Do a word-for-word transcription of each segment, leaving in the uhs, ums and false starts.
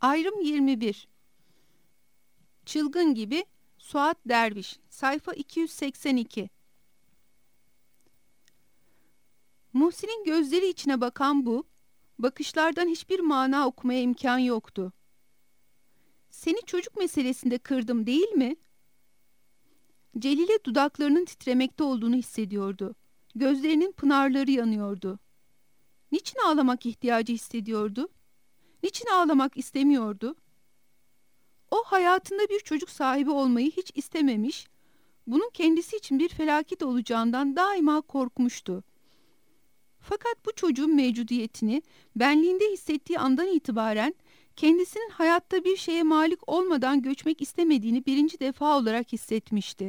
Ayrım yirmi bir. Çılgın gibi Suat Derviş. Sayfa iki yüz seksen iki. Muhsin'in gözleri içine bakan bu, bakışlardan hiçbir mana okumaya imkan yoktu. "Seni çocuk meselesinde kırdım değil mi?" Celile dudaklarının titremekte olduğunu hissediyordu. Gözlerinin pınarları yanıyordu. Niçin ağlamak ihtiyacı hissediyordu? Niçin ağlamak istemiyordu? O hayatında bir çocuk sahibi olmayı hiç istememiş, bunun kendisi için bir felaket olacağından daima korkmuştu. Fakat bu çocuğun mevcudiyetini benliğinde hissettiği andan itibaren kendisinin hayatta bir şeye malik olmadan göçmek istemediğini birinci defa olarak hissetmişti.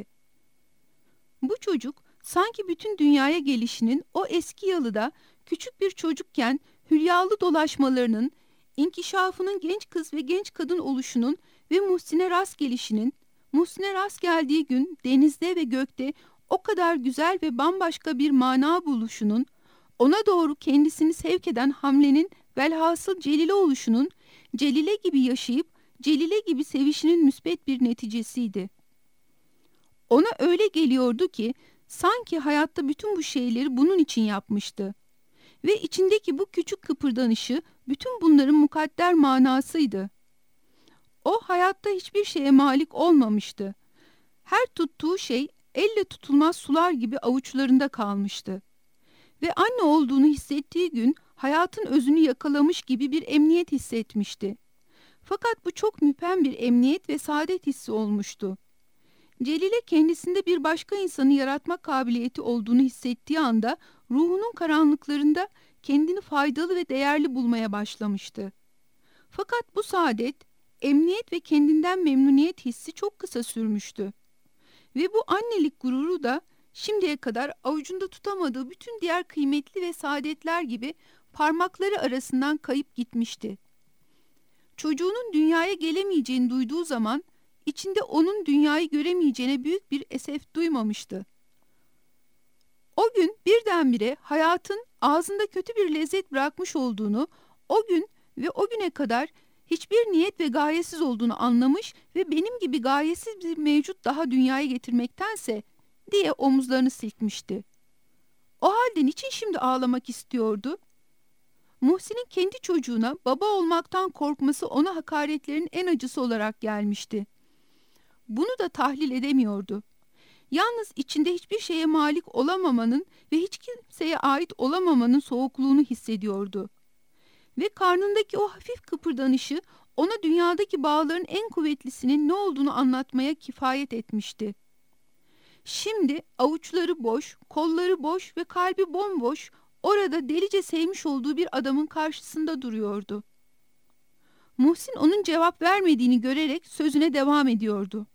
Bu çocuk sanki bütün dünyaya gelişinin o eski yalıda küçük bir çocukken hülyalı dolaşmalarının, inkişafının genç kız ve genç kadın oluşunun ve Muhsin'e rast gelişinin, Muhsin'e rast geldiği gün denizde ve gökte o kadar güzel ve bambaşka bir mana buluşunun, ona doğru kendisini sevk eden hamlenin velhasıl Celile oluşunun, Celile gibi yaşayıp Celile gibi sevişinin müsbet bir neticesiydi. Ona öyle geliyordu ki sanki hayatta bütün bu şeyleri bunun için yapmıştı. Ve içindeki bu küçük kıpırdanışı bütün bunların mukadder manasıydı. O hayatta hiçbir şeye malik olmamıştı. Her tuttuğu şey elle tutulmaz sular gibi avuçlarında kalmıştı. Ve anne olduğunu hissettiği gün hayatın özünü yakalamış gibi bir emniyet hissetmişti. Fakat bu çok müphem bir emniyet ve saadet hissi olmuştu. Celile kendisinde bir başka insanı yaratma kabiliyeti olduğunu hissettiği anda ruhunun karanlıklarında kendini faydalı ve değerli bulmaya başlamıştı. Fakat bu saadet, emniyet ve kendinden memnuniyet hissi çok kısa sürmüştü. Ve bu annelik gururu da şimdiye kadar avucunda tutamadığı bütün diğer kıymetli ve saadetler gibi parmakları arasından kayıp gitmişti. Çocuğunun dünyaya gelemeyeceğini duyduğu zaman içinde onun dünyayı göremeyeceğine büyük bir esef duymamıştı. O gün birdenbire hayatın ağzında kötü bir lezzet bırakmış olduğunu, o gün ve o güne kadar hiçbir niyet ve gayesiz olduğunu anlamış ve benim gibi gayesiz bir mevcut daha dünyaya getirmektense diye omuzlarını silkmişti. O halde niçin şimdi ağlamak istiyordu? Muhsin'in kendi çocuğuna baba olmaktan korkması ona hakaretlerin en acısı olarak gelmişti. Bunu da tahlil edemiyordu. Yalnız içinde hiçbir şeye malik olamamanın ve hiç kimseye ait olamamanın soğukluğunu hissediyordu. Ve karnındaki o hafif kıpırdanışı ona dünyadaki bağların en kuvvetlisinin ne olduğunu anlatmaya kifayet etmişti. Şimdi avuçları boş, kolları boş ve kalbi bomboş, orada delice sevmiş olduğu bir adamın karşısında duruyordu. Muhsin onun cevap vermediğini görerek sözüne devam ediyordu.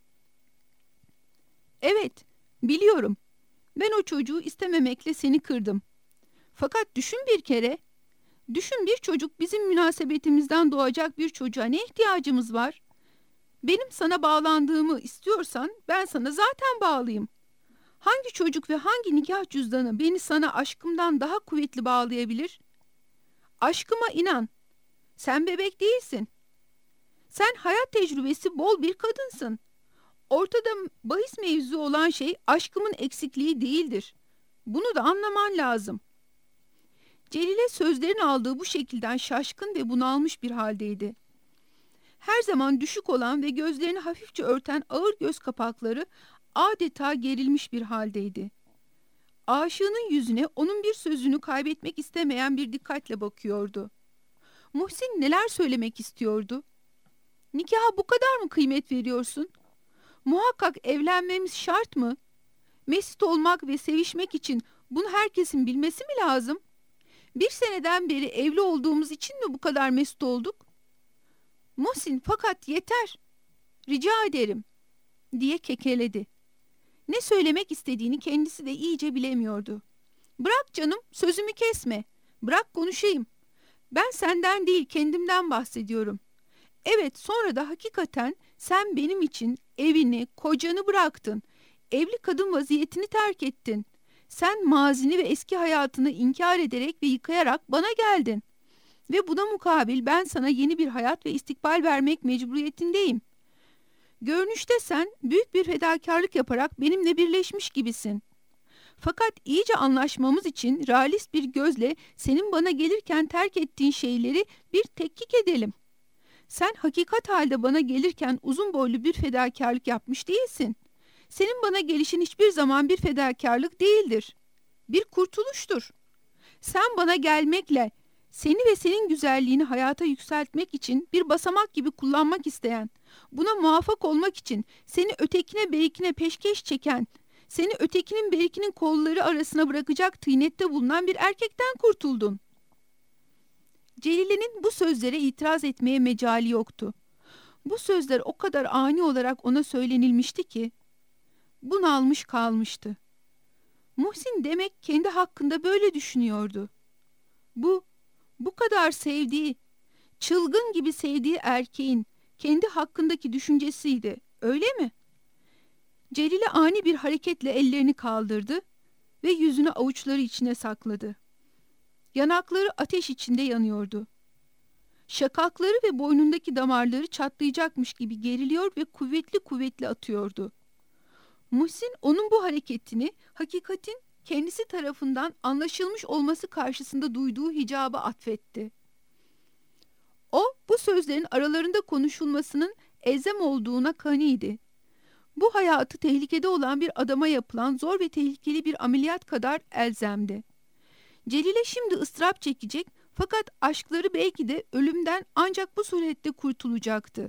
"Evet, biliyorum. Ben o çocuğu istememekle seni kırdım. Fakat düşün bir kere, düşün bir çocuk bizim münasebetimizden doğacak bir çocuğa ne ihtiyacımız var? Benim sana bağlandığımı istiyorsan ben sana zaten bağlıyım. Hangi çocuk ve hangi nikah cüzdanı beni sana aşkımdan daha kuvvetli bağlayabilir? Aşkıma inan. Sen bebek değilsin. Sen hayat tecrübesi bol bir kadınsın. Ortada bahis mevzu olan şey aşkımın eksikliği değildir. Bunu da anlaman lazım." Celile sözlerin aldığı bu şekilden şaşkın ve bunalmış bir haldeydi. Her zaman düşük olan ve gözlerini hafifçe örten ağır göz kapakları adeta gerilmiş bir haldeydi. Aşığının yüzüne onun bir sözünü kaybetmek istemeyen bir dikkatle bakıyordu. Muhsin neler söylemek istiyordu? "Nikaha bu kadar mı kıymet veriyorsun? Muhakkak evlenmemiz şart mı? Mesut olmak ve sevişmek için bunu herkesin bilmesi mi lazım? Bir seneden beri evli olduğumuz için mi bu kadar mesut olduk? Muhsin, fakat yeter. Rica ederim," diye kekeledi. Ne söylemek istediğini kendisi de iyice bilemiyordu. "Bırak canım, sözümü kesme. Bırak konuşayım. Ben senden değil kendimden bahsediyorum. Evet, sonra da hakikaten sen benim için evini, kocanı bıraktın. Evli kadın vaziyetini terk ettin. Sen mazini ve eski hayatını inkar ederek ve yıkayarak bana geldin. Ve buna mukabil ben sana yeni bir hayat ve istikbal vermek mecburiyetindeyim. Görünüşte sen büyük bir fedakarlık yaparak benimle birleşmiş gibisin. Fakat iyice anlaşmamız için realist bir gözle senin bana gelirken terk ettiğin şeyleri bir tetkik edelim. Sen hakikat halde bana gelirken uzun boylu bir fedakarlık yapmış değilsin. Senin bana gelişin hiçbir zaman bir fedakarlık değildir. Bir kurtuluştur. Sen bana gelmekle seni ve senin güzelliğini hayata yükseltmek için bir basamak gibi kullanmak isteyen, buna muvaffak olmak için seni ötekine berikine peşkeş çeken, seni ötekinin berikinin kolları arasına bırakacak tıynette bulunan bir erkekten kurtuldun. Celile'nin bu sözlere itiraz etmeye mecali yoktu. Bu sözler o kadar ani olarak ona söylenilmişti ki, bunalmış kalmıştı. Muhsin demek kendi hakkında böyle düşünüyordu. Bu, bu kadar sevdiği, çılgın gibi sevdiği erkeğin kendi hakkındaki düşüncesiydi, öyle mi? Celile ani bir hareketle ellerini kaldırdı ve yüzünü avuçları içine sakladı. Yanakları ateş içinde yanıyordu. Şakakları ve boynundaki damarları çatlayacakmış gibi geriliyor ve kuvvetli kuvvetli atıyordu. Muhsin onun bu hareketini hakikatin kendisi tarafından anlaşılmış olması karşısında duyduğu hicaba atfetti. O bu sözlerin aralarında konuşulmasının elzem olduğuna kaniydi. Bu hayatı tehlikede olan bir adama yapılan zor ve tehlikeli bir ameliyat kadar elzemdi. Celile şimdi ıstırap çekecek fakat aşkları belki de ölümden ancak bu surette kurtulacaktı.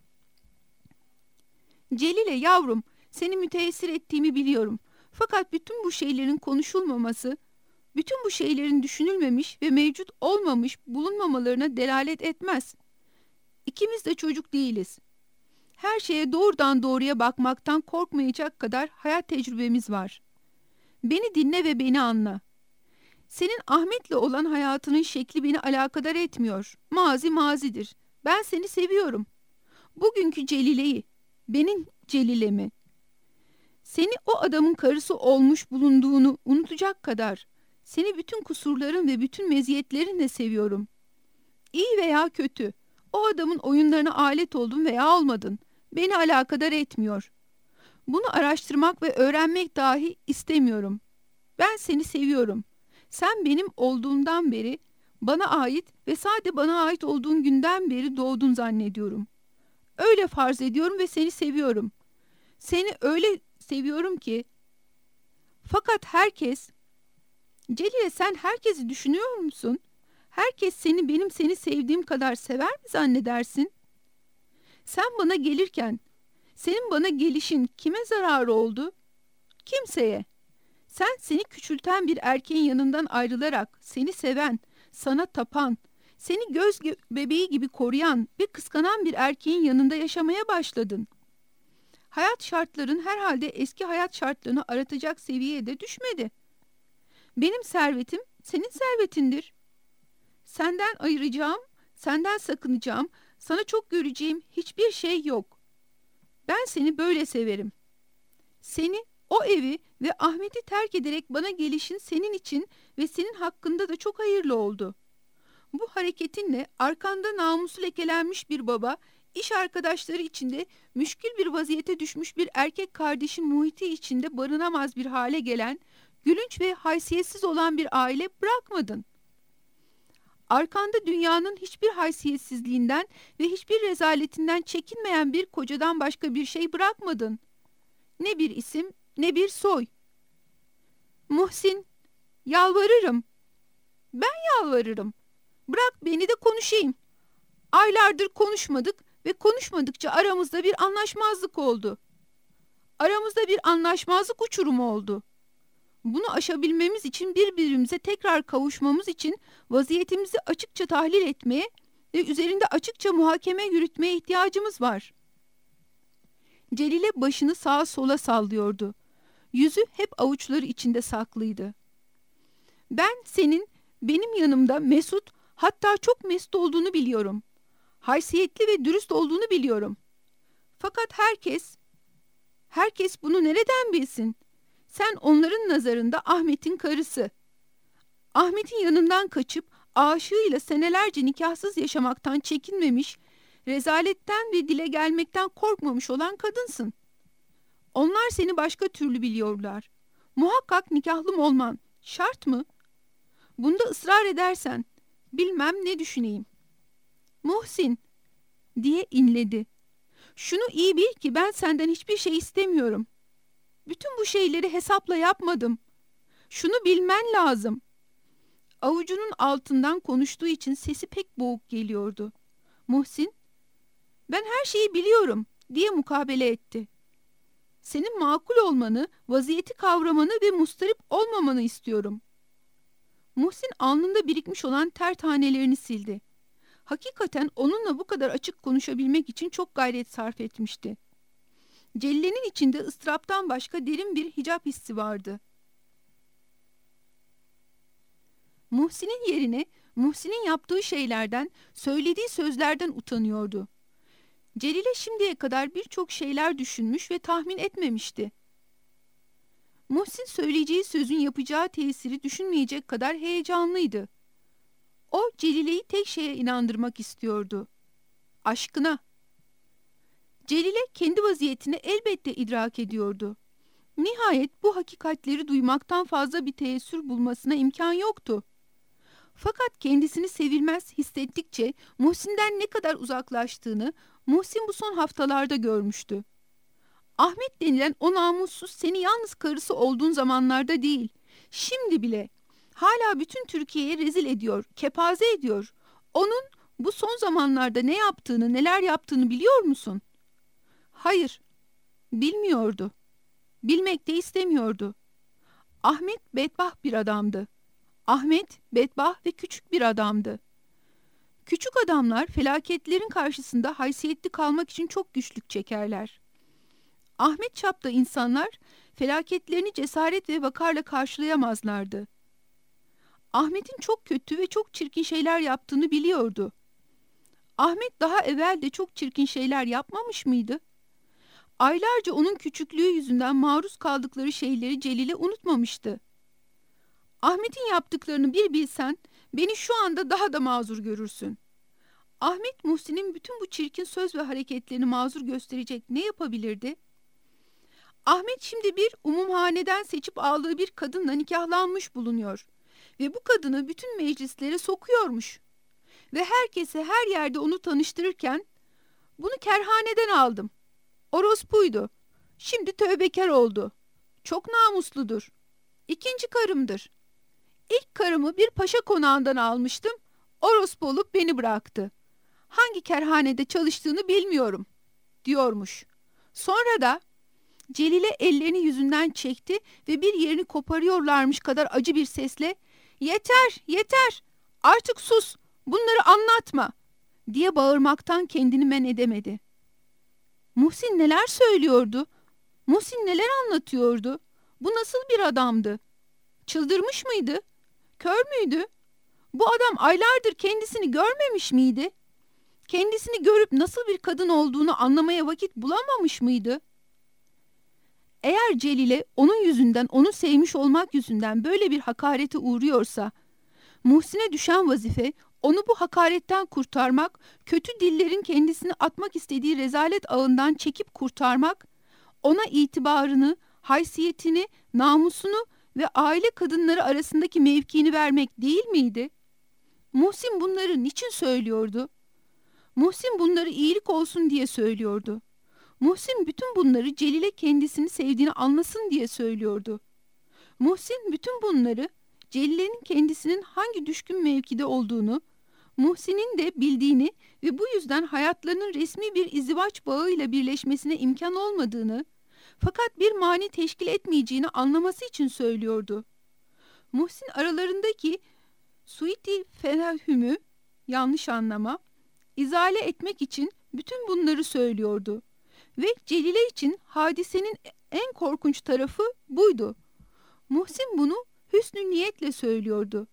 Celile yavrum, seni müteessir ettiğimi biliyorum. Fakat bütün bu şeylerin konuşulmaması, bütün bu şeylerin düşünülmemiş ve mevcut olmamış bulunmamalarına delalet etmez. İkimiz de çocuk değiliz. Her şeye doğrudan doğruya bakmaktan korkmayacak kadar hayat tecrübemiz var. Beni dinle ve beni anla. Senin Ahmet'le olan hayatının şekli beni alakadar etmiyor. Mazi mazidir. Ben seni seviyorum. Bugünkü Celile'yi, benim Celile'mi, seni o adamın karısı olmuş bulunduğunu unutacak kadar, seni bütün kusurların ve bütün meziyetlerinle seviyorum. İyi veya kötü, o adamın oyunlarına alet oldun veya olmadın, beni alakadar etmiyor. Bunu araştırmak ve öğrenmek dahi istemiyorum. Ben seni seviyorum. Sen benim olduğumdan beri, bana ait ve sadece bana ait olduğun günden beri doğdun zannediyorum. Öyle farz ediyorum ve seni seviyorum. Seni öyle seviyorum ki. Fakat herkes, Celile sen herkesi düşünüyor musun? Herkes seni benim seni sevdiğim kadar sever mi zannedersin? Sen bana gelirken, senin bana gelişin kime zararı oldu? Kimseye. Sen seni küçülten bir erkeğin yanından ayrılarak seni seven, sana tapan, seni göz bebeği gibi koruyan ve kıskanan bir erkeğin yanında yaşamaya başladın. Hayat şartların herhalde eski hayat şartlarını aratacak seviyede düşmedi. Benim servetim senin servetindir. Senden ayıracağım, senden sakınacağım, sana çok göreceğim hiçbir şey yok. Ben seni böyle severim. Seni, o evi ve Ahmet'i terk ederek bana gelişin senin için ve senin hakkında da çok hayırlı oldu. Bu hareketinle arkanda namusu lekelenmiş bir baba, iş arkadaşları içinde müşkül bir vaziyete düşmüş bir erkek kardeşin muhiti içinde barınamaz bir hale gelen, gülünç ve haysiyetsiz olan bir aile bırakmadın. Arkanda dünyanın hiçbir haysiyetsizliğinden ve hiçbir rezaletinden çekinmeyen bir kocadan başka bir şey bırakmadın. Ne bir isim, ne bir soy. Muhsin, yalvarırım. Ben yalvarırım. Bırak beni de konuşayım. Aylardır konuşmadık ve konuşmadıkça aramızda bir anlaşmazlık oldu. Aramızda bir anlaşmazlık uçurumu oldu. Bunu aşabilmemiz için birbirimize tekrar kavuşmamız için vaziyetimizi açıkça tahlil etmeye ve üzerinde açıkça muhakeme yürütmeye ihtiyacımız var. Celile başını sağa sola sallıyordu. Yüzü hep avuçları içinde saklıydı. Ben senin benim yanımda mesut, hatta çok mesut olduğunu biliyorum. Haysiyetli ve dürüst olduğunu biliyorum. Fakat herkes, herkes bunu nereden bilsin? Sen onların nazarında Ahmet'in karısı. Ahmet'in yanından kaçıp aşığıyla senelerce nikahsız yaşamaktan çekinmemiş, rezaletten ve dile gelmekten korkmamış olan kadınsın. Onlar seni başka türlü biliyorlar. Muhakkak nikahlım olman şart mı? Bunda ısrar edersen bilmem ne düşüneyim. Muhsin, diye inledi. Şunu iyi bil ki ben senden hiçbir şey istemiyorum. Bütün bu şeyleri hesapla yapmadım. Şunu bilmen lazım. Avucunun altından konuştuğu için sesi pek boğuk geliyordu. Muhsin, ben her şeyi biliyorum diye mukabele etti. Senin makul olmanı, vaziyeti kavramanı ve mustarip olmamanı istiyorum. Muhsin alnında birikmiş olan ter tanelerini sildi. Hakikaten onunla bu kadar açık konuşabilmek için çok gayret sarf etmişti. Celile'nin içinde ıstıraptan başka derin bir hicap hissi vardı. Muhsin'in yerine Muhsin'in yaptığı şeylerden, söylediği sözlerden utanıyordu. Celile şimdiye kadar birçok şeyler düşünmüş ve tahmin etmemişti. Muhsin söyleyeceği sözün yapacağı tesiri düşünmeyecek kadar heyecanlıydı. O Celile'yi tek şeye inandırmak istiyordu. Aşkına. Celile kendi vaziyetini elbette idrak ediyordu. Nihayet bu hakikatleri duymaktan fazla bir teessür bulmasına imkan yoktu. Fakat kendisini sevilmez hissettikçe Muhsin'den ne kadar uzaklaştığını Muhsin bu son haftalarda görmüştü. Ahmet denilen o namussuz seni yalnız karısı olduğun zamanlarda değil, şimdi bile hala bütün Türkiye'ye rezil ediyor, kepaze ediyor. Onun bu son zamanlarda ne yaptığını, neler yaptığını biliyor musun? Hayır, bilmiyordu. Bilmek de istemiyordu. Ahmet bedbaht bir adamdı. Ahmet bedbaht ve küçük bir adamdı. Küçük adamlar felaketlerin karşısında haysiyetli kalmak için çok güçlük çekerler. Ahmet çapta insanlar felaketlerini cesaret ve vakarla karşılayamazlardı. Ahmet'in çok kötü ve çok çirkin şeyler yaptığını biliyordu. Ahmet daha evvel de çok çirkin şeyler yapmamış mıydı? Aylarca onun küçüklüğü yüzünden maruz kaldıkları şeyleri Celile unutmamıştı. Ahmet'in yaptıklarını bir bilsen, beni şu anda daha da mazur görürsün. Ahmet Muhsin'in bütün bu çirkin söz ve hareketlerini mazur gösterecek ne yapabilirdi? Ahmet şimdi bir umumhaneden seçip aldığı bir kadınla nikahlanmış bulunuyor ve bu kadını bütün meclislere sokuyormuş. Ve herkese her yerde onu tanıştırırken, bunu kerhaneden aldım. Orospuydu. Şimdi tövbekar oldu. Çok namusludur. İkinci karımdır. İlk karımı bir paşa konağından almıştım. Orospu olup beni bıraktı. Hangi kerhanede çalıştığını bilmiyorum, diyormuş. Sonra da Celile ellerini yüzünden çekti ve bir yerini koparıyorlarmış kadar acı bir sesle "Yeter, yeter! Artık sus! Bunları anlatma!" diye bağırmaktan kendini men edemedi. Muhsin neler söylüyordu? Muhsin neler anlatıyordu? Bu nasıl bir adamdı? Çıldırmış mıydı? Kör müydü? Bu adam aylardır kendisini görmemiş miydi? Kendisini görüp nasıl bir kadın olduğunu anlamaya vakit bulamamış mıydı? Eğer Celile onun yüzünden, onu sevmiş olmak yüzünden böyle bir hakarete uğruyorsa, Muhsin'e düşen vazife onu bu hakaretten kurtarmak, kötü dillerin kendisini atmak istediği rezalet ağından çekip kurtarmak, ona itibarını, haysiyetini, namusunu ve aile kadınları arasındaki mevkiini vermek değil miydi? Muhsin bunları niçin söylüyordu? Muhsin bunları iyilik olsun diye söylüyordu. Muhsin bütün bunları Celile kendisini sevdiğini anlasın diye söylüyordu. Muhsin bütün bunları Celile'nin kendisinin hangi düşkün mevkide olduğunu, Muhsin'in de bildiğini ve bu yüzden hayatlarının resmi bir izdivaç bağıyla birleşmesine imkan olmadığını, fakat bir mani teşkil etmeyeceğini anlaması için söylüyordu. Muhsin aralarındaki suiti fenahümü, yanlış anlama, izale etmek için bütün bunları söylüyordu. Ve Celile için hadisenin en korkunç tarafı buydu. Muhsin bunu hüsnü niyetle söylüyordu.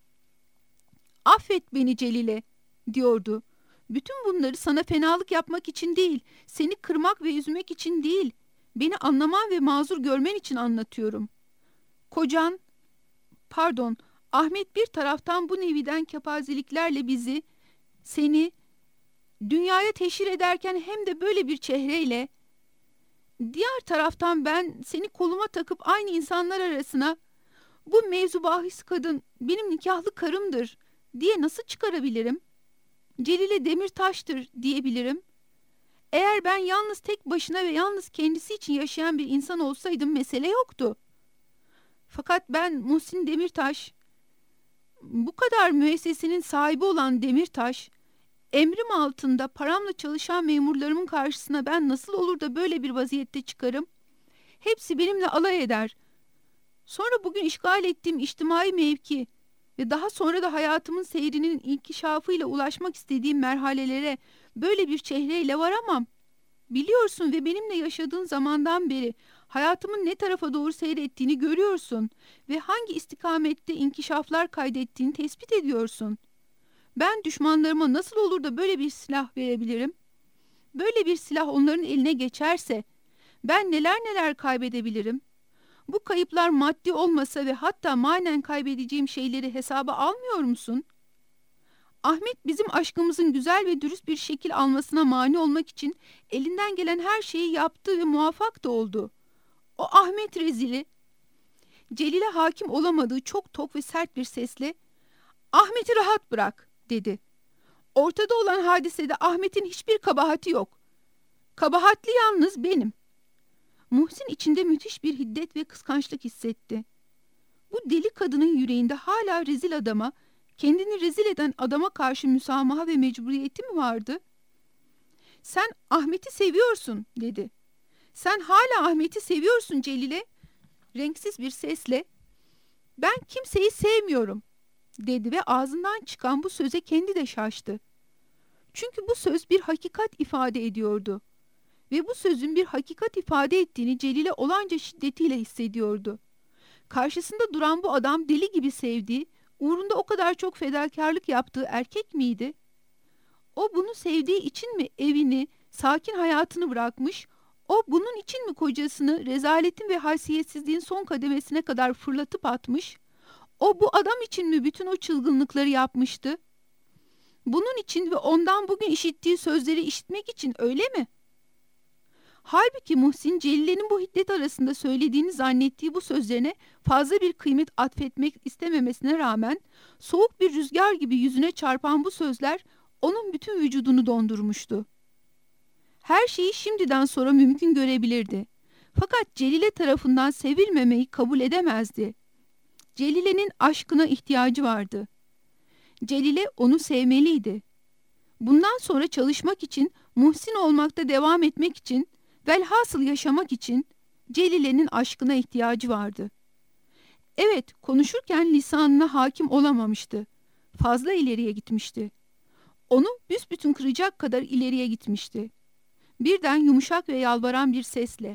"Affet beni Celile," diyordu. "Bütün bunları sana fenalık yapmak için değil, seni kırmak ve üzmek için değil, beni anlaman ve mazur görmen için anlatıyorum. Kocan, pardon, Ahmet bir taraftan bu neviden kepazeliklerle bizi, seni dünyaya teşhir ederken hem de böyle bir çehreyle, diğer taraftan ben seni koluma takıp aynı insanlar arasına bu mevzu bahis kadın benim nikahlı karımdır diye nasıl çıkarabilirim? Celile Demirtaş'tır diyebilirim. Eğer ben yalnız tek başına ve yalnız kendisi için yaşayan bir insan olsaydım mesele yoktu. Fakat ben Muhsin Demirtaş, bu kadar müessesenin sahibi olan Demirtaş, emrim altında paramla çalışan memurlarımın karşısına ben nasıl olur da böyle bir vaziyette çıkarım? Hepsi benimle alay eder. Sonra bugün işgal ettiğim içtimai mevki ve daha sonra da hayatımın seyrinin inkişafıyla ulaşmak istediğim merhalelere böyle bir çehreyle varamam. Biliyorsun ve benimle yaşadığın zamandan beri hayatımın ne tarafa doğru seyrettiğini görüyorsun ve hangi istikamette inkişaflar kaydettiğini tespit ediyorsun. Ben düşmanlarıma nasıl olur da böyle bir silah verebilirim? Böyle bir silah onların eline geçerse ben neler neler kaybedebilirim? Bu kayıplar maddi olmasa ve hatta manen kaybedeceğim şeyleri hesaba almıyor musun? Ahmet bizim aşkımızın güzel ve dürüst bir şekil almasına mani olmak için elinden gelen her şeyi yaptı ve muvaffak da oldu. O Ahmet rezili, Celil'e hakim olamadığı çok tok ve sert bir sesle "Ahmet'i rahat bırak," dedi. "Ortada olan hadisede Ahmet'in hiçbir kabahati yok. Kabahatli yalnız benim." Muhsin içinde müthiş bir hiddet ve kıskançlık hissetti. Bu deli kadının yüreğinde hala rezil adama, kendini rezil eden adama karşı müsamaha ve mecburiyeti mi vardı? "Sen Ahmet'i seviyorsun," dedi. "Sen hala Ahmet'i seviyorsun Celile." Renksiz bir sesle "Ben kimseyi sevmiyorum," dedi ve ağzından çıkan bu söze kendi de şaştı. Çünkü bu söz bir hakikat ifade ediyordu. Ve bu sözün bir hakikat ifade ettiğini Celile olanca şiddetiyle hissediyordu. Karşısında duran bu adam deli gibi sevdiği, uğrunda o kadar çok fedakarlık yaptığı erkek miydi? O bunu sevdiği için mi evini, sakin hayatını bırakmış, o bunun için mi kocasını rezaletin ve haysiyetsizliğin son kademesine kadar fırlatıp atmış, o bu adam için mi bütün o çılgınlıkları yapmıştı? Bunun için ve ondan bugün işittiği sözleri işitmek için, öyle mi? Halbuki Muhsin, Celile'nin bu hiddet arasında söylediğini zannettiği bu sözlerine fazla bir kıymet atfetmek istememesine rağmen soğuk bir rüzgar gibi yüzüne çarpan bu sözler onun bütün vücudunu dondurmuştu. Her şeyi şimdiden sonra mümkün görebilirdi. Fakat Celile tarafından sevilmemeyi kabul edemezdi. Celile'nin aşkına ihtiyacı vardı. Celile onu sevmeliydi. Bundan sonra çalışmak için, Muhsin olmakta devam etmek için, velhasıl yaşamak için Celile'nin aşkına ihtiyacı vardı. Evet, konuşurken lisanına hakim olamamıştı. Fazla ileriye gitmişti. Onu büsbütün kıracak kadar ileriye gitmişti. Birden yumuşak ve yalvaran bir sesle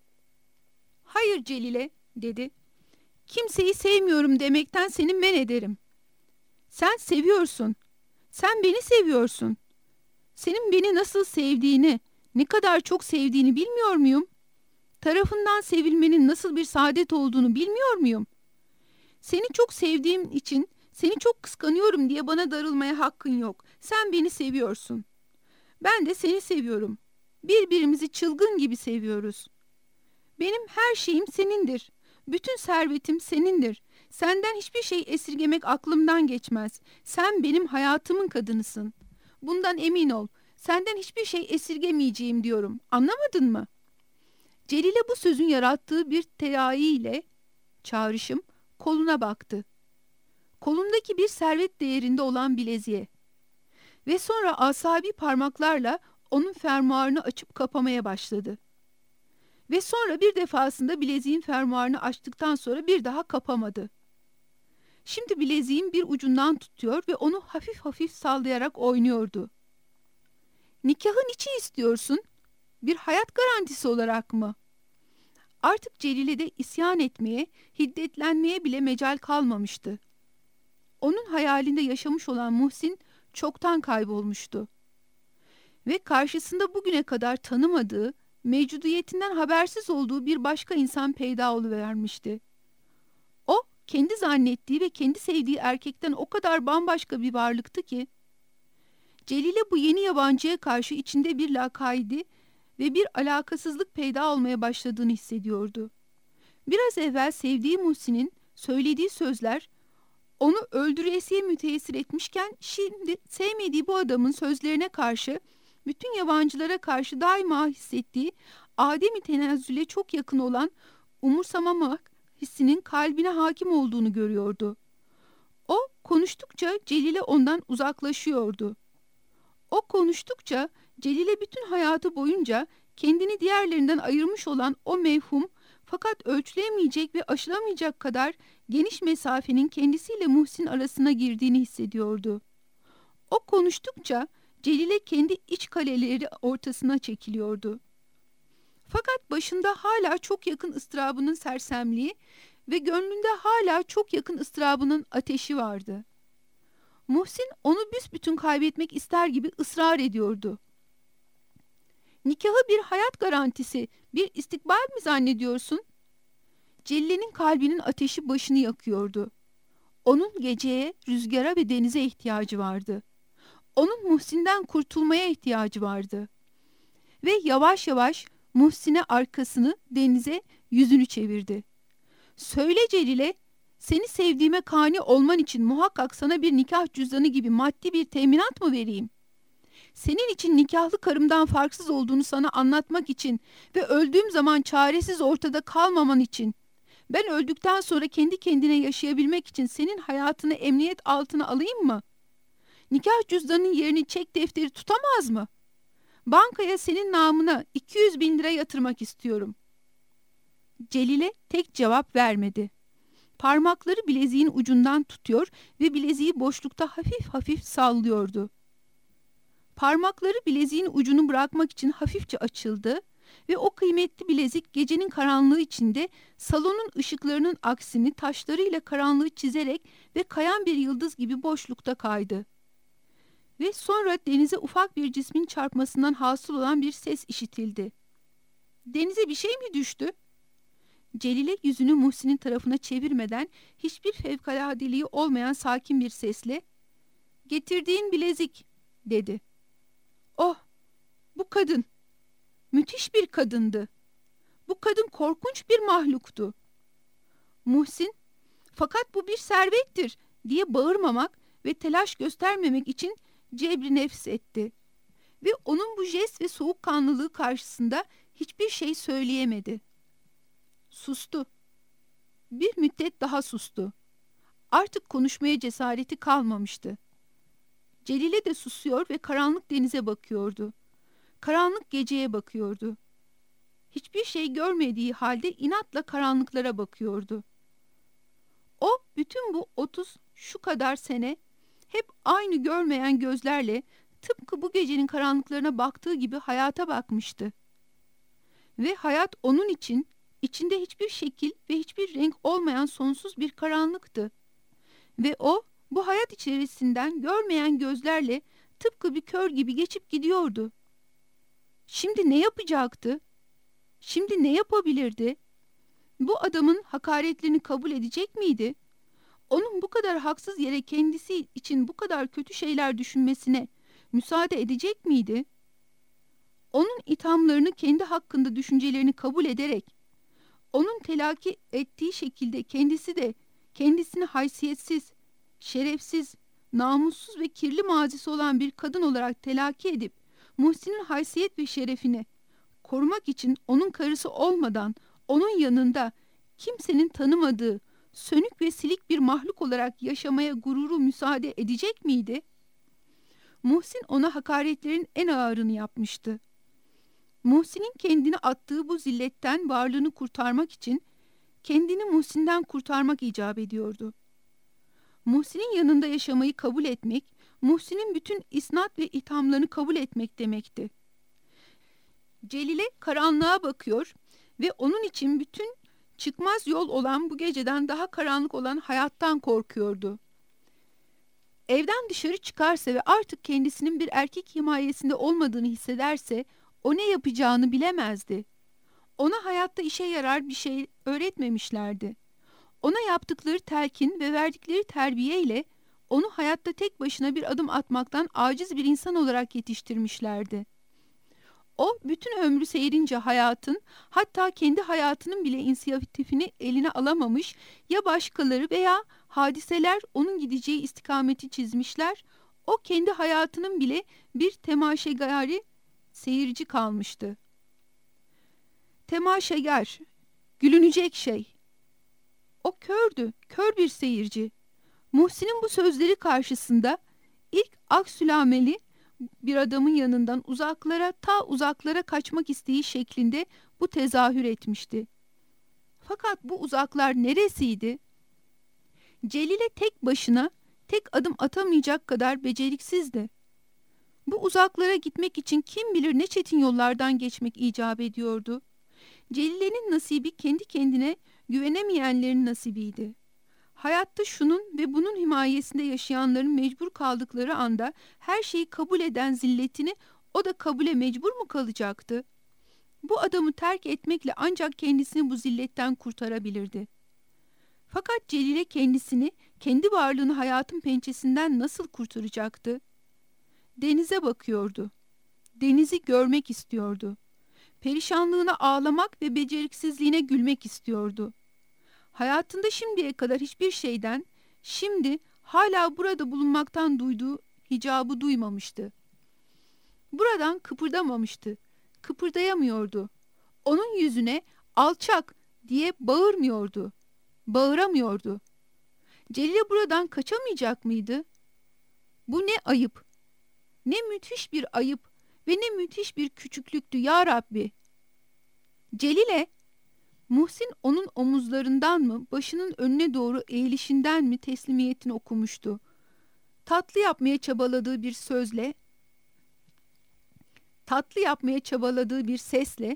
"Hayır Celile," dedi. "Kimseyi sevmiyorum demekten seni men ederim. Sen seviyorsun. Sen beni seviyorsun. Senin beni nasıl sevdiğini, ne kadar çok sevdiğini bilmiyor muyum? Tarafından sevilmenin nasıl bir saadet olduğunu bilmiyor muyum? Seni çok sevdiğim için, seni çok kıskanıyorum diye bana darılmaya hakkın yok. Sen beni seviyorsun. Ben de seni seviyorum. Birbirimizi çılgın gibi seviyoruz. Benim her şeyim senindir. Bütün servetim senindir. Senden hiçbir şey esirgemek aklımdan geçmez. Sen benim hayatımın kadınısın. Bundan emin ol. Senden hiçbir şey esirgemeyeceğim diyorum. Anlamadın mı?" Celile bu sözün yarattığı bir teayiyle, çağrışım, koluna baktı. Kolundaki bir servet değerinde olan bileziğe. Ve sonra asabi parmaklarla onun fermuarını açıp kapamaya başladı. Ve sonra bir defasında bileziğin fermuarını açtıktan sonra bir daha kapamadı. Şimdi bileziğin bir ucundan tutuyor ve onu hafif hafif sallayarak oynuyordu. "Nikahın için istiyorsun? Bir hayat garantisi olarak mı?" Artık Celile'de isyan etmeye, hiddetlenmeye bile mecal kalmamıştı. Onun hayalinde yaşamış olan Muhsin çoktan kaybolmuştu. Ve karşısında bugüne kadar tanımadığı, mevcudiyetinden habersiz olduğu bir başka insan peyda oluvermişti. O kendi zannettiği ve kendi sevdiği erkekten o kadar bambaşka bir varlıktı ki. Celile bu yeni yabancıya karşı içinde bir lakaydı ve bir alakasızlık peyda olmaya başladığını hissediyordu. Biraz evvel sevdiği Muhsin'in söylediği sözler onu öldüresiye müteessir etmişken, şimdi sevmediği bu adamın sözlerine karşı bütün yabancılara karşı daima hissettiği ademi tenezzüle çok yakın olan umursamamak hissinin kalbine hakim olduğunu görüyordu. O konuştukça Celile ondan uzaklaşıyordu. O konuştukça Celile bütün hayatı boyunca kendini diğerlerinden ayırmış olan o mevhum fakat ölçülemeyecek ve aşılamayacak kadar geniş mesafenin kendisiyle Muhsin arasına girdiğini hissediyordu. O konuştukça Celile kendi iç kaleleri ortasına çekiliyordu. Fakat başında hala çok yakın ıstırabının sersemliği ve gönlünde hala çok yakın ıstırabının ateşi vardı. Muhsin onu büsbütün kaybetmek ister gibi ısrar ediyordu. Nikahı bir hayat garantisi, bir istikbal mi zannediyorsun? Celile'nin kalbinin ateşi başını yakıyordu. Onun geceye, rüzgara ve denize ihtiyacı vardı. Onun Muhsin'den kurtulmaya ihtiyacı vardı. Ve yavaş yavaş Muhsin'e arkasını, denize, yüzünü çevirdi. Söyle Celile, seni sevdiğime kani olman için muhakkak sana bir nikah cüzdanı gibi maddi bir teminat mı vereyim? Senin için nikahlı karımdan farksız olduğunu sana anlatmak için ve öldüğüm zaman çaresiz ortada kalmaman için, ben öldükten sonra kendi kendine yaşayabilmek için senin hayatını emniyet altına alayım mı? Nikah cüzdanının yerini çek defteri tutamaz mı? Bankaya senin namına iki yüz bin lira yatırmak istiyorum. Celile tek cevap vermedi. Parmakları bileziğin ucundan tutuyor ve bileziği boşlukta hafif hafif sallıyordu. Parmakları bileziğin ucunu bırakmak için hafifçe açıldı ve o kıymetli bilezik gecenin karanlığı içinde salonun ışıklarının aksini taşlarıyla karanlığı çizerek ve kayan bir yıldız gibi boşlukta kaydı. Ve sonra denize ufak bir cismin çarpmasından hasıl olan bir ses işitildi. Denize bir şey mi düştü? Celile yüzünü Muhsin'in tarafına çevirmeden hiçbir fevkaladeliği olmayan sakin bir sesle "Getirdiğin bilezik," dedi. Oh, bu kadın müthiş bir kadındı. Bu kadın korkunç bir mahluktu. Muhsin, fakat bu bir servettir diye bağırmamak ve telaş göstermemek için cebri nefs etti. Ve onun bu jest ve soğukkanlılığı karşısında hiçbir şey söyleyemedi. Sustu. Bir müddet daha sustu. Artık konuşmaya cesareti kalmamıştı. Celile de susuyor ve karanlık denize bakıyordu. Karanlık geceye bakıyordu. Hiçbir şey görmediği halde inatla karanlıklara bakıyordu. O bütün bu otuz şu kadar sene hep aynı görmeyen gözlerle tıpkı bu gecenin karanlıklarına baktığı gibi hayata bakmıştı. Ve hayat onun için içinde hiçbir şekil ve hiçbir renk olmayan sonsuz bir karanlıktı. Ve o bu hayat içerisinden görmeyen gözlerle tıpkı bir kör gibi geçip gidiyordu. Şimdi ne yapacaktı? Şimdi ne yapabilirdi? Bu adamın hakaretlerini kabul edecek miydi? Onun bu kadar haksız yere kendisi için bu kadar kötü şeyler düşünmesine müsaade edecek miydi? Onun ithamlarını kendi hakkında düşüncelerini kabul ederek, onun telakki ettiği şekilde kendisi de kendisini haysiyetsiz, şerefsiz, namussuz ve kirli mazisi olan bir kadın olarak telakki edip Muhsin'in haysiyet ve şerefini korumak için onun karısı olmadan onun yanında kimsenin tanımadığı sönük ve silik bir mahluk olarak yaşamaya gururu müsaade edecek miydi? Muhsin ona hakaretlerin en ağırını yapmıştı. Muhsin'in kendini attığı bu zilletten varlığını kurtarmak için kendini Muhsin'den kurtarmak icap ediyordu. Muhsin'in yanında yaşamayı kabul etmek, Muhsin'in bütün isnat ve ithamlarını kabul etmek demekti. Celile karanlığa bakıyor ve onun için bütün çıkmaz yol olan bu geceden daha karanlık olan hayattan korkuyordu. Evden dışarı çıkarsa ve artık kendisinin bir erkek himayesinde olmadığını hissederse o ne yapacağını bilemezdi. Ona hayatta işe yarar bir şey öğretmemişlerdi. Ona yaptıkları telkin ve verdikleri terbiye ile onu hayatta tek başına bir adım atmaktan aciz bir insan olarak yetiştirmişlerdi. O bütün ömrü seyrince hayatın, hatta kendi hayatının bile inisiyatifini eline alamamış, ya başkaları veya hadiseler onun gideceği istikameti çizmişler, o kendi hayatının bile bir temaşegari seyirci kalmıştı. Temaşeger, gülünecek şey. O kördü, kör bir seyirci. Muhsin'in bu sözleri karşısında ilk aksülameli bir adamın yanından uzaklara, ta uzaklara kaçmak isteği şeklinde bu tezahür etmişti. Fakat bu uzaklar neresiydi? Celil'e tek başına tek adım atamayacak kadar beceriksizdi. Bu uzaklara gitmek için kim bilir ne çetin yollardan geçmek icap ediyordu. Celile'nin nasibi kendi kendine güvenemeyenlerin nasibiydi. Hayatta şunun ve bunun himayesinde yaşayanların mecbur kaldıkları anda her şeyi kabul eden zilletini o da kabule mecbur mu kalacaktı? Bu adamı terk etmekle ancak kendisini bu zilletten kurtarabilirdi. Fakat Celile kendisini, kendi varlığını hayatın pençesinden nasıl kurtaracaktı? Denize bakıyordu. Denizi görmek istiyordu. Perişanlığına ağlamak ve beceriksizliğine gülmek istiyordu. Hayatında şimdiye kadar hiçbir şeyden, şimdi hala burada bulunmaktan duyduğu hicabı duymamıştı. Buradan kıpırdamamıştı, kıpırdayamıyordu. Onun yüzüne alçak diye bağırmıyordu, bağıramıyordu. Celile buradan kaçamayacak mıydı? Bu ne ayıp, ne müthiş bir ayıp ve ne müthiş bir küçüklüktü ya Rabbi. Celile, Muhsin onun omuzlarından mı, başının önüne doğru eğilişinden mi teslimiyetini okumuştu. Tatlı yapmaya çabaladığı bir sözle, tatlı yapmaya çabaladığı bir sesle,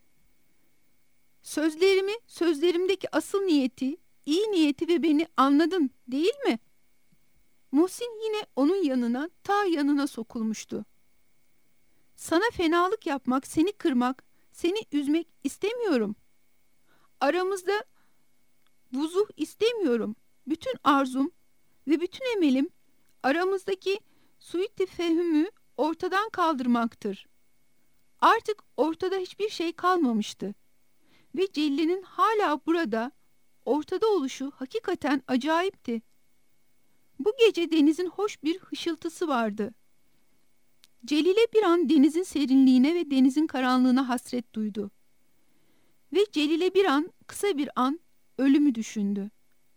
sözlerimi, sözlerimdeki asıl niyeti, iyi niyeti ve beni anladın, değil mi? Muhsin yine onun yanına, ta yanına sokulmuştu. Sana fenalık yapmak, seni kırmak, seni üzmek istemiyorum. Aramızda vuzuh istemiyorum. Bütün arzum ve bütün emelim aramızdaki suit-i fehmü ortadan kaldırmaktır. Artık ortada hiçbir şey kalmamıştı. Ve Celil'in hala burada, ortada oluşu hakikaten acayipti. Bu gece denizin hoş bir hışıltısı vardı. Celil'e bir an denizin serinliğine ve denizin karanlığına hasret duydu. Ve Celil'e bir an, kısa bir an ölümü düşündü.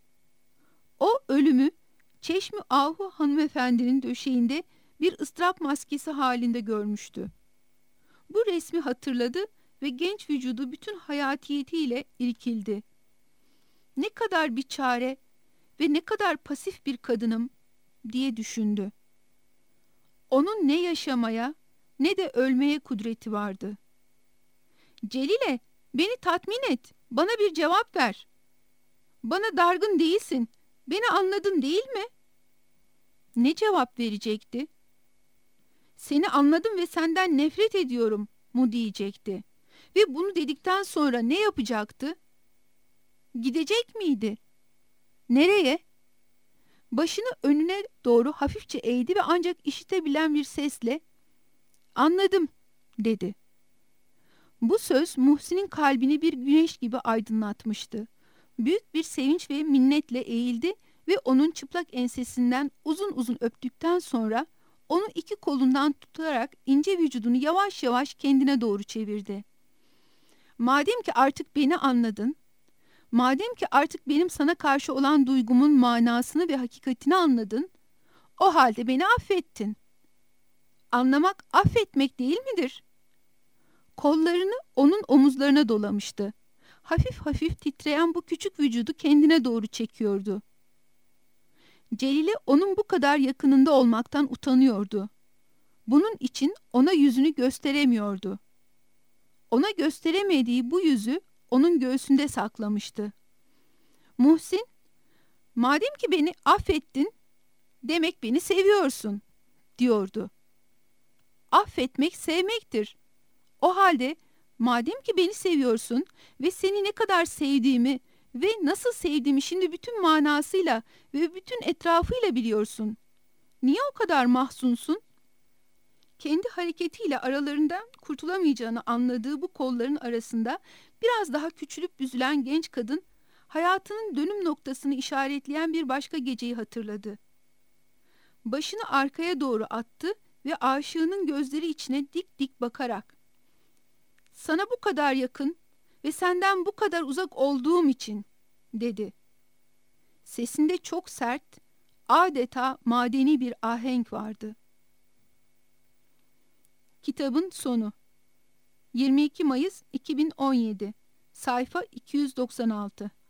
O ölümü Çeşmi Ahu hanımefendinin döşeğinde bir ıstırap maskesi halinde görmüştü. Bu resmi hatırladı ve genç vücudu bütün hayatiyetiyle irkildi. Ne kadar bir çare ve ne kadar pasif bir kadınım diye düşündü. Onun ne yaşamaya ne de ölmeye kudreti vardı. Celile, beni tatmin et, bana bir cevap ver. Bana dargın değilsin, beni anladın değil mi? Ne cevap verecekti? Seni anladım ve senden nefret ediyorum mu diyecekti. Ve bunu dedikten sonra ne yapacaktı? Gidecek miydi? Nereye? Başını önüne doğru hafifçe eğdi ve ancak işitebilen bir sesle "Anladım," dedi. Bu söz Muhsin'in kalbini bir güneş gibi aydınlatmıştı. Büyük bir sevinç ve minnetle eğildi ve onun çıplak ensesinden uzun uzun öptükten sonra onu iki kolundan tutarak ince vücudunu yavaş yavaş kendine doğru çevirdi. Madem ki artık beni anladın, madem ki artık benim sana karşı olan duygumun manasını ve hakikatini anladın, o halde beni affettin. Anlamak affetmek değil midir? Kollarını onun omuzlarına dolamıştı. Hafif hafif titreyen bu küçük vücudu kendine doğru çekiyordu. Celile onun bu kadar yakınında olmaktan utanıyordu. Bunun için ona yüzünü gösteremiyordu. Ona gösteremediği bu yüzü onun göğsünde saklamıştı. Muhsin, madem ki beni affettin, demek beni seviyorsun, diyordu. Affetmek sevmektir. O halde madem ki beni seviyorsun ve seni ne kadar sevdiğimi Ve nasıl sevdiğimi şimdi bütün manasıyla ve bütün etrafıyla biliyorsun. Niye o kadar mahzunsun? Kendi hareketiyle aralarından kurtulamayacağını anladığı bu kolların arasında biraz daha küçülüp büzülen genç kadın, hayatının dönüm noktasını işaretleyen bir başka geceyi hatırladı. Başını arkaya doğru attı ve aşığının gözleri içine dik dik bakarak, "Sana bu kadar yakın ve senden bu kadar uzak olduğum için," dedi. Sesinde çok sert, adeta madeni bir ahenk vardı. Kitabın sonu. yirmi iki Mayıs iki bin on yedi. Sayfa iki yüz doksan altı.